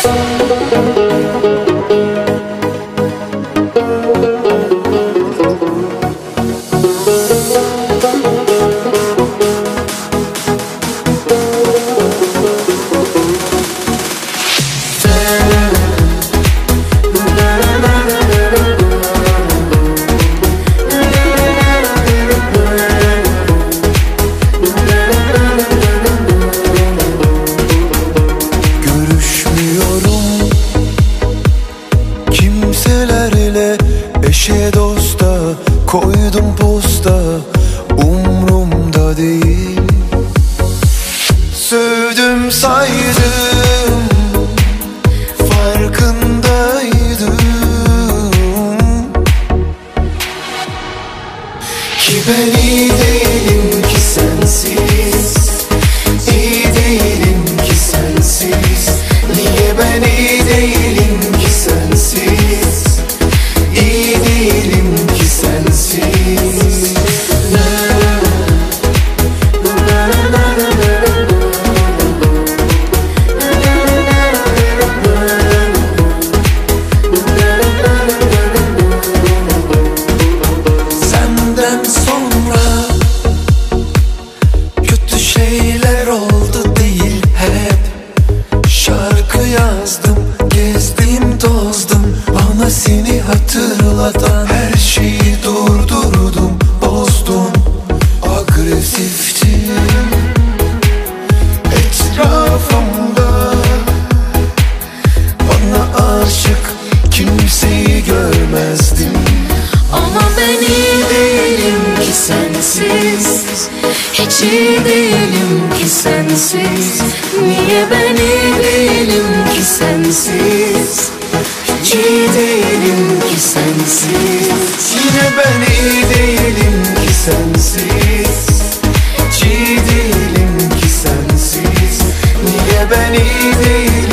Eşe dosta koydum posta, umrumda değil. Sövdüm saydım, farkındaydım ki ben iyi değilim ki sensiz, iyi değilim ki sensiz. Niye ben iyi değilim ki sensiz, İyi değilim ki sensiz. Senden sonra kötü şeyler oldu değil hep. Şarkı yazdım, gezdim tozdum, bana seni hatırlatan her şeyi durdurdum, bozdum. Agresiftim etrafımda, bana aşık kimseyi görmezdim. Ama ben iyi değilim ki sensiz, hiç iyi değilim ki sensiz. Niye ben iyi değilim ki sensiz, hiç iyi değilim ki sensiz. Yine ben iyi değilim ki sensiz, hiç iyi değilim ki sensiz. Niye ben iyi değilim